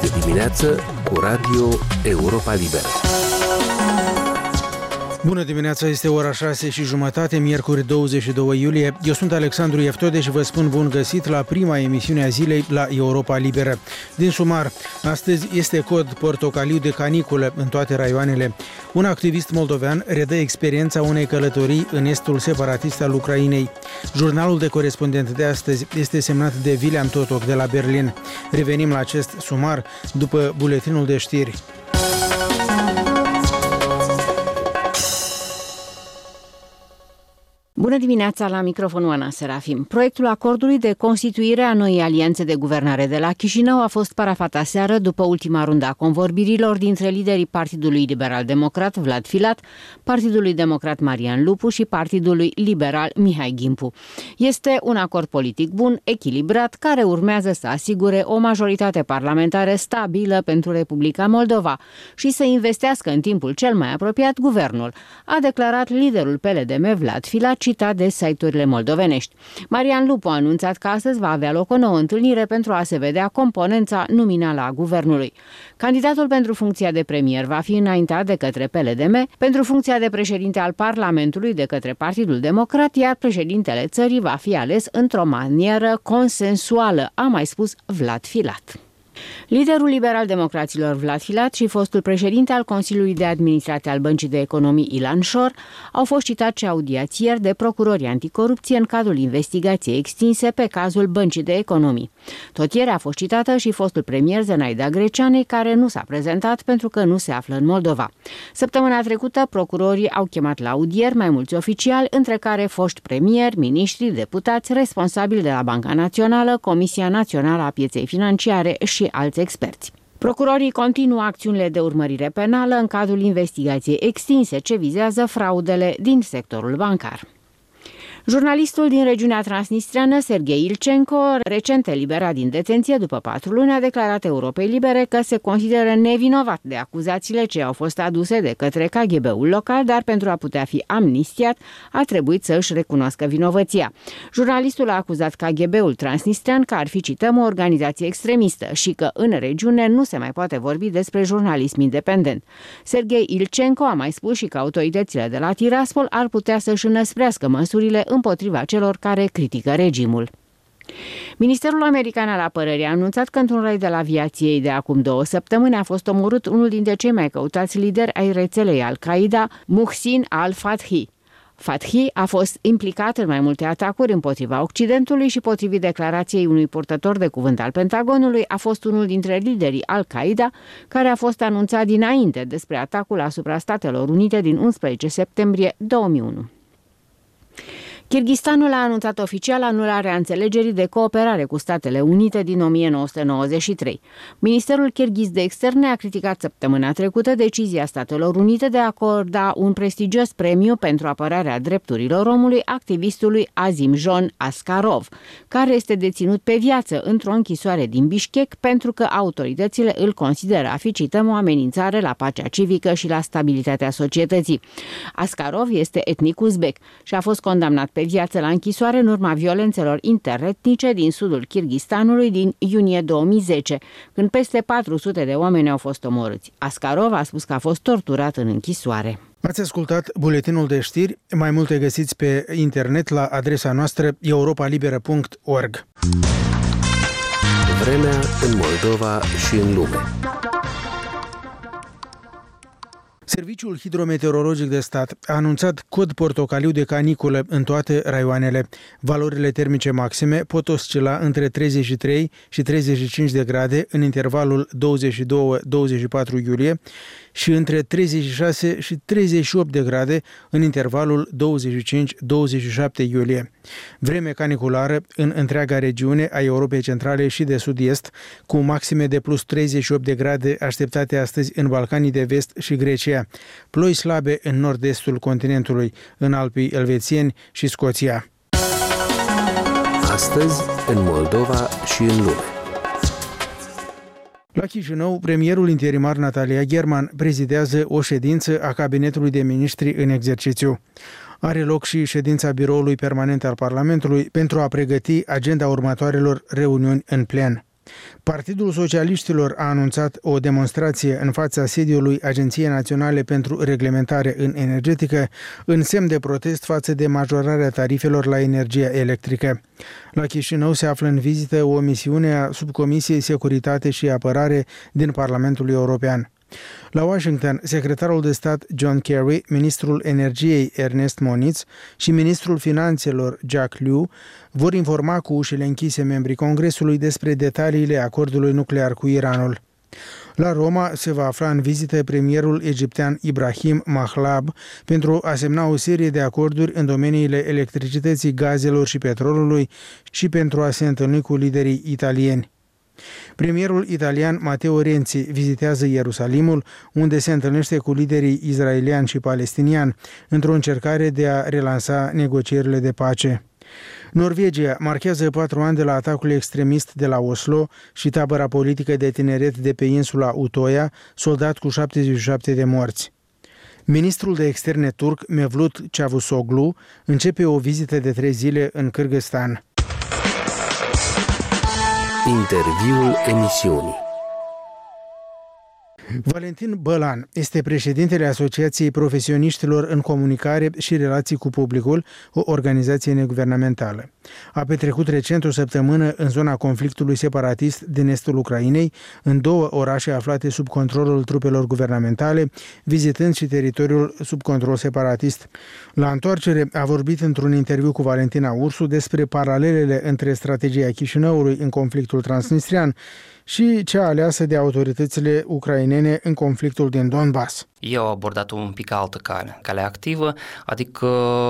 Este dimineață cu Radio Europa Liberă. Bună dimineața, este ora 6:30, miercuri 22 iulie. Eu sunt Alexandru Ieftode și vă spun bun găsit la prima emisiune a zilei la Europa Liberă. Din sumar, astăzi este cod portocaliu de caniculă în toate raioanele. Un activist moldovean redă experiența unei călătorii în estul separatist al Ucrainei. Jurnalul de corespondent de astăzi este semnat de William Totoc de la Berlin. Revenim la acest sumar după buletinul de știri. Bună dimineața, la microfonul Ana Serafim. Proiectul acordului de constituire a noii alianțe de guvernare de la Chișinău a fost parafat aseară după ultima rundă a convorbirilor dintre liderii Partidului Liberal-Democrat Vlad Filat, Partidului Democrat Marian Lupu și Partidului Liberal Mihai Gimpu. Este un acord politic bun, echilibrat, care urmează să asigure o majoritate parlamentară stabilă pentru Republica Moldova și să investească în timpul cel mai apropiat guvernul, a declarat liderul PLDM Vlad Filat, citat de site-urile moldovenești. Marian Lupu a anunțat că astăzi va avea loc o nouă întâlnire pentru a se vedea componența nominală a guvernului. Candidatul pentru funcția de premier va fi înaintat de către PLDM, pentru funcția de președinte al Parlamentului de către Partidul Democrat, iar președintele țării va fi ales într-o manieră consensuală, a mai spus Vlad Filat. Liderul liberal-democraților Vlad Filat și fostul președinte al Consiliului de Administrație al Băncii de Economii Ilan Șor au fost citați audiați ieri de procurorii anticorupție în cadrul investigației extinse pe cazul Băncii de Economii. Tot ieri a fost citată și fostul premier Zenaida Greceanei, care nu s-a prezentat pentru că nu se află în Moldova. Săptămâna trecută, procurorii au chemat la audieri mai mulți oficiali, între care foști premieri, miniștri, deputați, responsabili de la Banca Națională, Comisia Națională a Pieței Financiare și alți experți. Procurorii continuă acțiunile de urmărire penală în cadrul investigației extinse ce vizează fraudele din sectorul bancar. Jurnalistul din regiunea transnistreană, Serghei Ilcenco, recent eliberat din detenție după 4 luni, a declarat Europei Libere că se consideră nevinovat de acuzațiile ce au fost aduse de către KGB-ul local, dar pentru a putea fi amnistiat a trebuit să își recunoască vinovăția. Jurnalistul a acuzat KGB-ul transnistrean că ar fi, cităm, o organizație extremistă și că în regiune nu se mai poate vorbi despre jurnalism independent. Serghei Ilcenco a mai spus și că autoritățile de la Tiraspol ar putea să-și înăsprească măsurile împotriva celor care critică regimul. Ministerul American al Apărării a anunțat că într-un raid al aviației de acum 2 săptămâni a fost omorât unul dintre cei mai căutați lideri ai rețelei Al-Qaeda, Muhsin al-Fathi. Fathi a fost implicat în mai multe atacuri împotriva Occidentului și, potrivit declarației unui purtător de cuvânt al Pentagonului, a fost unul dintre liderii Al-Qaeda care a fost anunțat dinainte despre atacul asupra Statelor Unite din 11 septembrie 2001. Kirghistanul a anunțat oficial anularea înțelegerii de cooperare cu Statele Unite din 1993. Ministerul kirghiz de externe a criticat săptămâna trecută decizia Statelor Unite de a acorda un prestigios premiu pentru apărarea drepturilor omului activistului Azimjon Askarov, care este deținut pe viață într-o închisoare din Bishkek pentru că autoritățile îl consideră a fi, cităm, o amenințare la pacea civică și la stabilitatea societății. Askarov este etnic uzbek și a fost condamnat pe viață la închisoare în urma violențelor interetnice din sudul Kirghistanului din iunie 2010, când peste 400 de oameni au fost omorâți. Askarov a spus că a fost torturat în închisoare. Ați ascultat buletinul de știri, mai multe găsiți pe internet la adresa noastră europalibera.org. Vremea în Moldova și în lume. Serviciul Hidrometeorologic de Stat a anunțat cod portocaliu de caniculă în toate raioanele. Valorile termice maxime pot oscila între 33 și 35 de grade în intervalul 22-24 iulie și între 36 și 38 de grade în intervalul 25-27 iulie. Vreme caniculară în întreaga regiune a Europei Centrale și de Sud-Est, cu maxime de plus 38 de grade așteptate astăzi în Balcanii de Vest și Grecia. Ploi slabe în nord-estul continentului, în Alpii elvețieni și Scoția. Astăzi, în Moldova și în lume. La Chișinău, premierul interimar Natalia German prezidează o ședință a Cabinetului de Miniștri în exercițiu. Are loc și ședința Biroului Permanent al Parlamentului pentru a pregăti agenda următoarelor reuniuni în plen. Partidul Socialiștilor a anunțat o demonstrație în fața sediului Agenției Naționale pentru Reglementare în Energetică în semn de protest față de majorarea tarifelor la energia electrică. La Chișinău se află în vizită o misiune a Subcomisiei Securitate și Apărare din Parlamentul European. La Washington, secretarul de stat John Kerry, ministrul energiei Ernest Moniz și ministrul finanțelor Jack Lew vor informa cu ușile închise membrii Congresului despre detaliile acordului nuclear cu Iranul. La Roma se va afla în vizită premierul egiptean Ibrahim Mahlab pentru a semna o serie de acorduri în domeniile electricității, gazelor și petrolului și pentru a se întâlni cu liderii italieni. Premierul italian Matteo Renzi vizitează Ierusalimul, unde se întâlnește cu liderii israelian și palestinian, într-o încercare de a relansa negocierile de pace. Norvegia marchează 4 ani de la atacul extremist de la Oslo și tabăra politică de tineret de pe insula Utoya, soldat cu 77 de morți. Ministrul de externe turc Mevlut Cavusoglu începe o vizită de 3 zile în Kârgăstan. Interviul emisiunii. Valentin Bălan este președintele Asociației Profesioniștilor în Comunicare și Relații cu Publicul, o organizație neguvernamentală. A petrecut recent o săptămână în zona conflictului separatist din estul Ucrainei, în 2 orașe aflate sub controlul trupelor guvernamentale, vizitând și teritoriul sub control separatist. La întoarcere a vorbit într-un interviu cu Valentina Ursu despre paralelele între strategia Chișinăului în conflictul transnistrian și cea aleasă de autoritățile ucrainene în conflictul din Donbass. Ei au abordat un pic altă calea activă, adică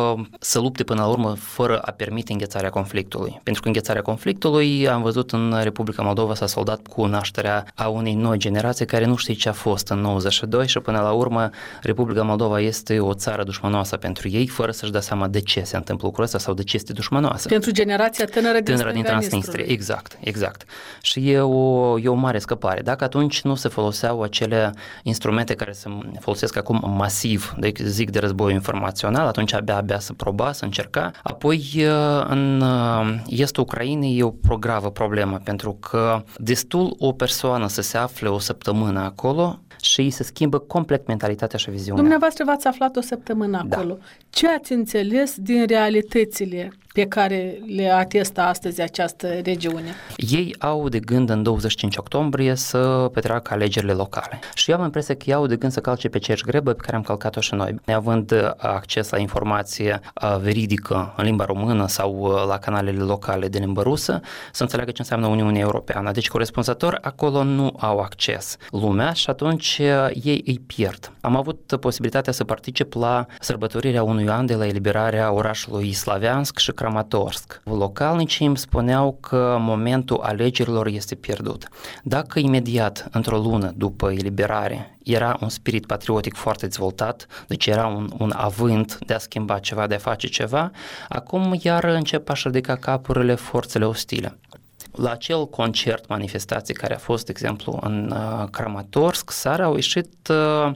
să lupte până la urmă fără a permite înghețarea conflictului. Pentru că înghețarea conflictului, am văzut în Republica Moldova s-a soldat cu nașterea a unei noi generații care nu știe ce a fost în 92 și până la urmă Republica Moldova este o țară dușmanoasă pentru ei, fără să-și dea seama de ce se întâmplă lucrul ăsta sau de ce este dușmanoasă. Pentru generația tânără din Transnistria. Exact. Și e o mare scăpare. Dacă atunci nu se foloseau acele instrumente care se folosesc acum masiv, de război informațional, atunci abia să proba, să încerca. Apoi, în estul Ucrainei e o gravă problemă, pentru că destul o persoană să se afle o săptămână acolo și se schimbă complet mentalitatea și viziunea. Dumneavoastră v-ați aflat o săptămână acolo. Da. Ce ați înțeles din realitățile pe care le atestă astăzi această regiune? Ei au de gând în 25 octombrie să petreacă alegerile locale. Și eu am impresia că ei au de gând să calce pe aceeași grebă pe care am calcat-o și noi. Neavând acces la informație veridică în limba română sau la canalele locale de limbă rusă, să înțeleagă ce înseamnă Uniunea Europeană. Deci, corespunzător, acolo nu au acces lumea și atunci ei îi pierd. Am avut posibilitatea să particip la sărbătorirea unui an de la eliberarea orașului Slaviansk și Kramatorsk. Localnicii îmi spuneau că momentul alegerilor este pierdut. Dacă imediat, într-o lună după eliberare, era un spirit patriotic foarte dezvoltat, deci era un avânt de a schimba ceva, de a face ceva, acum iar încep a-și ridica capurile forțele ostile. La acel concert, manifestație care a fost, de exemplu, în Kramatorsk, seara au ieșit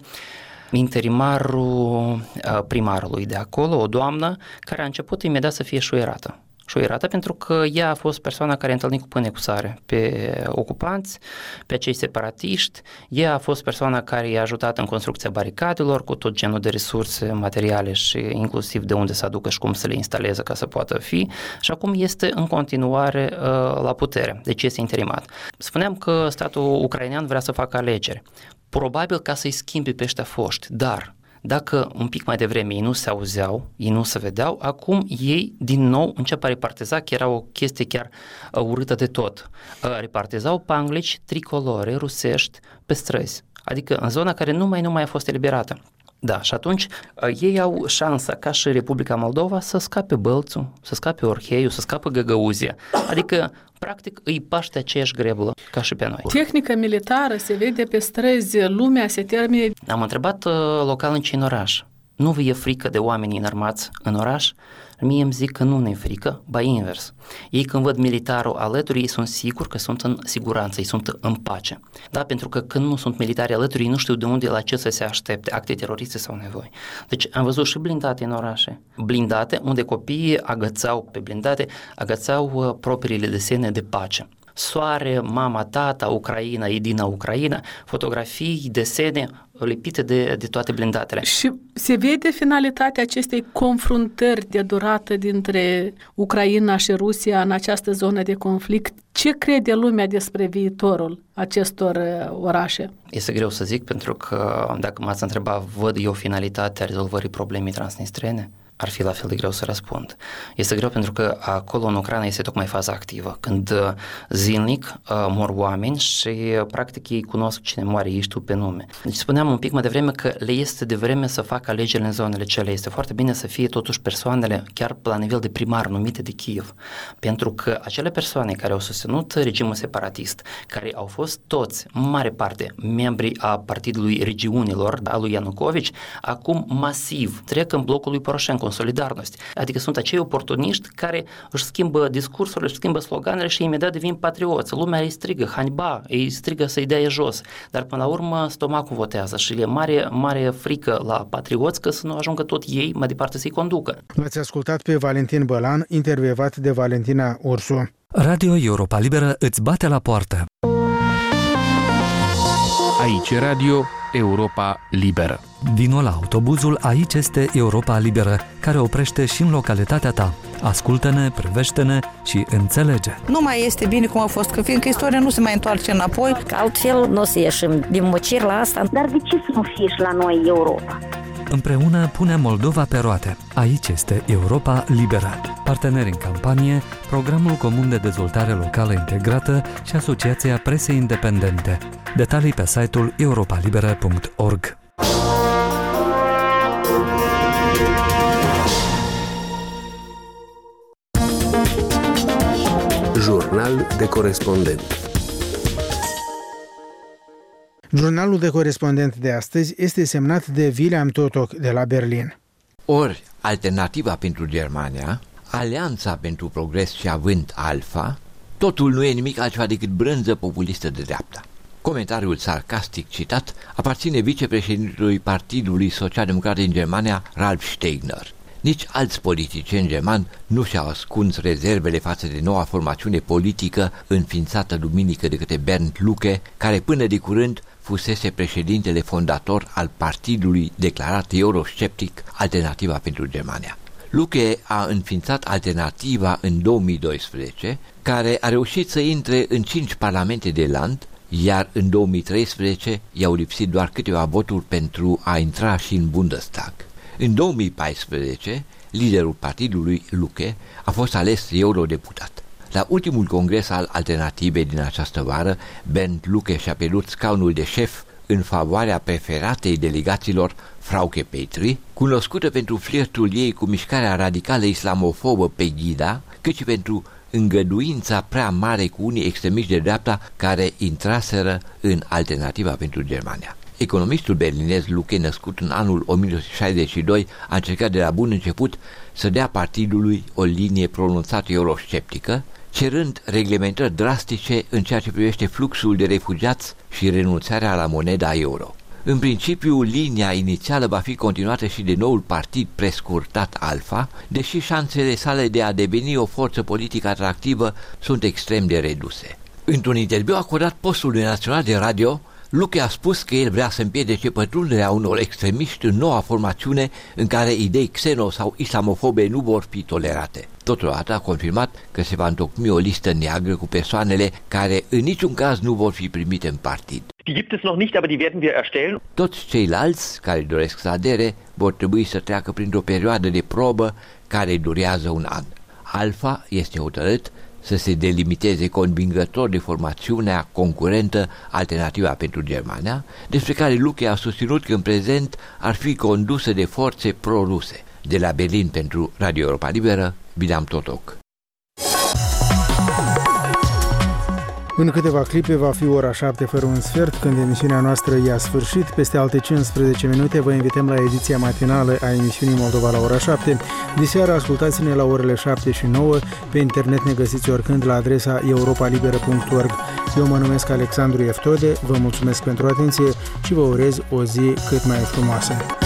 interimarul primarului de acolo, o doamnă care a început imediat să fie șuierată pentru că ea a fost persoana care a întâlnit cu pâine cu sare pe ocupanți, pe acei separatiști, ea a fost persoana care i-a ajutat în construcția baricadelor cu tot genul de resurse materiale și inclusiv de unde să aducă și cum să le instaleze ca să poată fi și acum este în continuare la putere, deci este interimat. Spuneam că statul ucrainean vrea să facă alegeri, probabil ca să-i schimbe pe ăștia foști, dar dacă un pic mai devreme ei nu se auzeau, ei nu se vedeau, acum ei din nou încep a repartiza, că era o chestie chiar urâtă de tot. Repartizau panglici tricolore rusești pe străzi, adică în zona care nu mai a fost eliberată. Da, și atunci ei au șansa, ca și Republica Moldova, să scape Bălțul, să scape Orheiul, să scape Găgăuzia. Adică, practic, îi paște aceeași greblă ca și pe noi. Tehnica militară se vede pe străzi, lumea se termine. Am întrebat localnicii în oraș. Nu vă e frică de oamenii înarmați în oraș? Mie îmi zic că nu ne-e frică, ba invers. Ei când văd militarul alături, ei sunt siguri că sunt în siguranță, ei sunt în pace. Da, pentru că când nu sunt militari alături, ei nu știu de unde, la ce să se aștepte, acte teroriste sau nevoi. Deci am văzut și blindate în orașe, blindate unde copiii agățau propriile desene de pace. soare, mama, tata, Ucraina, e din Ucraina, fotografii, desene lipite de toate blindatele. Și se vede finalitatea acestei confruntări de durată dintre Ucraina și Rusia în această zonă de conflict. Ce crede lumea despre viitorul acestor orașe? Este greu să zic, pentru că dacă m-ați întrebat, văd eu finalitatea rezolvării problemei transnistrene? Ar fi la fel de greu să răspund. Este greu pentru că acolo în Ucraina este tocmai faza activă, când zilnic mor oameni și practic ei cunosc cine moare, ei știu pe nume. Deci spuneam un pic mai devreme că le este de vreme să facă alegerile în zonele cele. Este foarte bine să fie totuși persoanele chiar la nivel de primar numite de Kiev, pentru că acele persoane care au susținut regimul separatist, care au fost toți, în mare parte, membri a partidului regiunilor, a lui Ianucovici, acum masiv trec în blocul lui Poroșenko, în Solidarność. Adică sunt acei oportuniști care își schimbă discursurile, își schimbă sloganele și imediat devin patrioți. Lumea îi strigă haņba, îi strigă să-i dea jos, dar până la urmă stomacul votează și e mare frică la patrioți că să nu ajungă tot ei mai departe să-i conducă. L-ați ascultat pe Valentin Bălan, intervievat de Valentina Ursu. Radio Europa Liberă îți bate la poartă. Aici Radio Europa Liberă. Vino la autobuzul Aici este Europa Liberă, care oprește și în localitatea ta. Ascultă-ne, privește-ne și înțelege. Nu mai este bine cum a fost, că fiindcă istoria nu se mai întoarce înapoi. Că altfel nu o să ieșim din mociri la asta. Dar de ce să nu fie și la noi Europa? Împreună punem Moldova pe roate. Aici este Europa Liberă. Parteneri în campanie, Programul Comun de Dezvoltare Locală Integrată și Asociația Presei Independente. Detalii pe site-ul europalibera.org. Jurnal de corespondent. Jurnalul de corespondent de astăzi este semnat de William Totok de la Berlin. Ori Alternativa pentru Germania, Alianța pentru Progres și Avânt Alfa, totul nu e nimic altceva decât brânză populistă de dreapta. Comentariul sarcastic citat aparține vicepreședintelui Partidului Social-Democrat din Germania, Ralf Stegner. Nici alți politicieni germani nu și-au ascuns rezervele față de noua formațiune politică înființată duminică de către Bernd Lucke, care până de curând fusese președintele fondator al partidului declarat eurosceptic Alternativa pentru Germania. Lucke a înființat Alternativa în 2012, care a reușit să intre în 5 parlamente de land, iar în 2013 i-au lipsit doar câteva voturi pentru a intra și în Bundestag. În 2014, liderul partidului Lucke a fost ales eurodeputat. La ultimul congres al Alternativei din această vară, Bernd Lucke și-a pierdut scaunul de șef în favoarea preferatei delegaților Frauke Petry, cunoscută pentru flirtul ei cu mișcarea radicală islamofobă Pegida, cât și pentru îngăduința prea mare cu unii extremiști de dreapta care intraseră în Alternativa pentru Germania. Economistul berlinez Lucke, născut în anul 1962, a încercat de la bun început să dea partidului o linie pronunțată eurosceptică, cerând reglementări drastice în ceea ce privește fluxul de refugiați și renunțarea la moneda euro. În principiu, linia inițială va fi continuată și de noul partid prescurtat Alfa, deși șansele sale de a deveni o forță politică atractivă sunt extrem de reduse. Într-un interviu acordat postului național de radio, Lucke a spus că el vrea să împiedice pătrunderea unor extremiști în noua formațiune în care idei xeno sau islamofobe nu vor fi tolerate. Totodată a confirmat că se va întocmi o listă neagră cu persoanele care în niciun caz nu vor fi primite în partid. Toți ceilalți care doresc să adere vor trebui să treacă printr-o perioadă de probă care durează un an. Alfa este hotărât să se delimiteze convingător de formațiunea concurentă Alternativa pentru Germania, despre care Lucke a susținut că în prezent ar fi condusă de forțe pro-ruse. De la Berlin pentru Radio Europa Liberă, William Totok. În câteva clipe va fi ora 7 fără un sfert, când emisiunea noastră i-a sfârșit. Peste alte 15 minute vă invităm la ediția matinală a emisiunii Moldova la ora 7. Diseară ascultați-ne la orele 7 și 9. Pe internet ne găsiți oricând la adresa europalibera.org. Eu mă numesc Alexandru Eftode, vă mulțumesc pentru atenție și vă urez o zi cât mai frumoasă.